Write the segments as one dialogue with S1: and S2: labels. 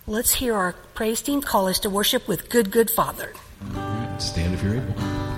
S1: Let's hear our praise team call us to worship with Good, Good Father.
S2: All right, stand if you're able.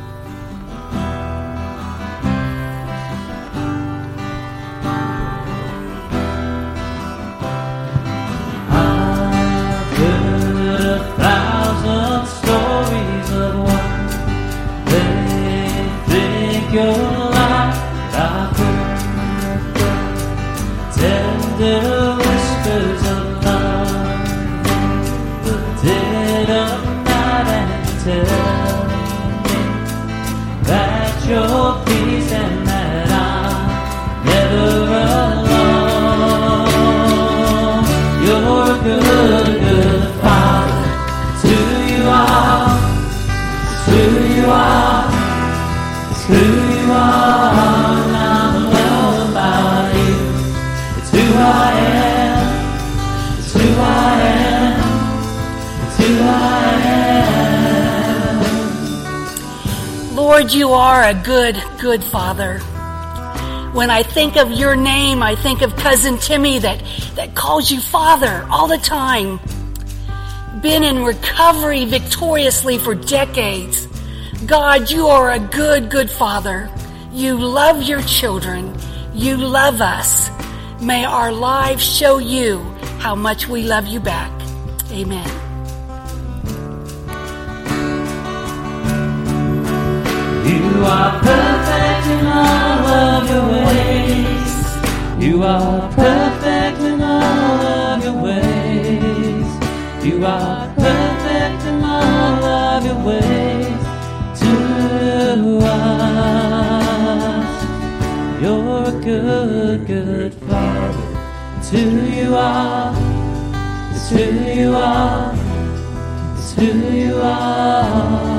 S3: I've heard 1,000 stories of what they think you're like. I've heard tender whispers of love, the dead of night, and tell me that you're peace and that I'm never alone. You're a good, good Father. It's who you are. It's who you are. It's who you are. And I'm loved by you. It's who I am. It's who I am. It's who I am.
S1: Lord, you are a good, good Father. When I think of your name, I think of Cousin Timmy that calls you Father all the time. Been in recovery victoriously for decades. God, you are a good, good Father. You love your children. You love us. May our lives show you how much we love you back. Amen.
S3: You are perfect in all of your ways. You are perfect in all of your ways. You are perfect in all of your ways to us. You're a good, good Father. It's who you are. It's who you are. It's who you are.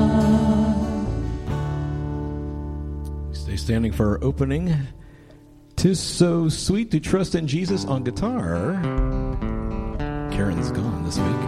S2: Stay standing for our opening. 'Tis so sweet to trust in Jesus on guitar. Karen's gone this week.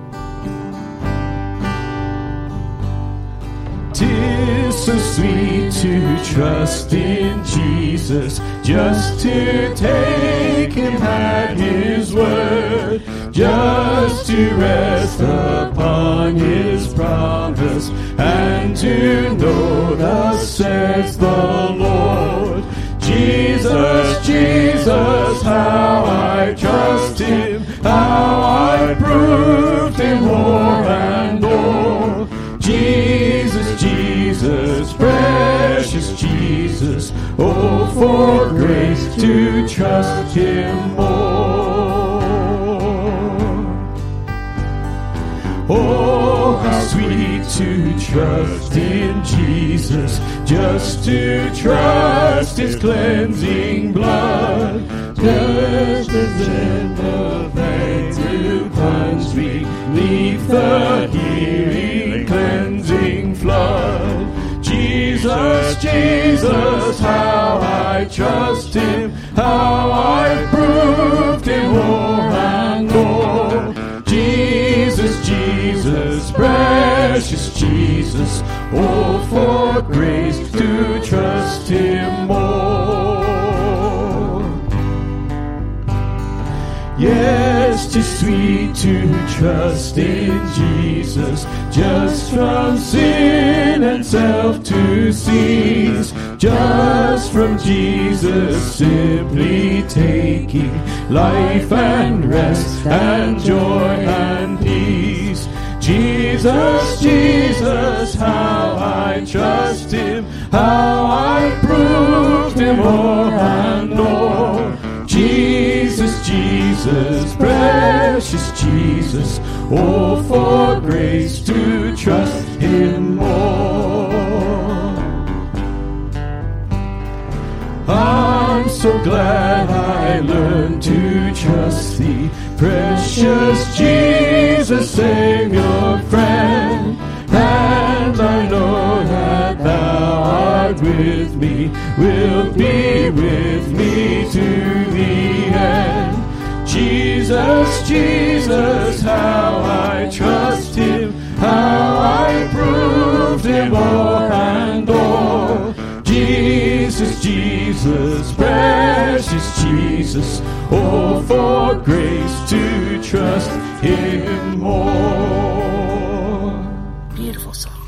S2: 'Tis so sweet to trust in Jesus, just to take him at his word, just to rest upon his promise, and to know thus says the Lord. Jesus, Jesus, how I trust him, how I proved him more and more. Jesus, Jesus, precious Jesus, oh, for grace to trust him more. Oh, how sweet to trust in Jesus, just to trust his cleansing blood, just as in the vein to plunge me neath the healing cleansing flood. Jesus, Jesus, how I trust him, how I proved him more and more. Jesus, Jesus, precious Jesus, oh, for grace to trust him more. Yes, 'tis sweet to trust in Jesus, just from sin and self to cease, just from Jesus simply taking life and rest and joy and peace. Jesus, Jesus, how I trust him, how I proved him more and more. Jesus, Jesus, precious Jesus, oh, for grace to trust him more. I'm so glad I learned to trust thee, precious Jesus, Savior, friend. And I know that thou art with me, will be with me to the end. Jesus, Jesus, how I trust him, how I proved him o'er and o'er. Jesus, Jesus, precious Jesus, oh, for grace to trust Him more.
S1: Beautiful song.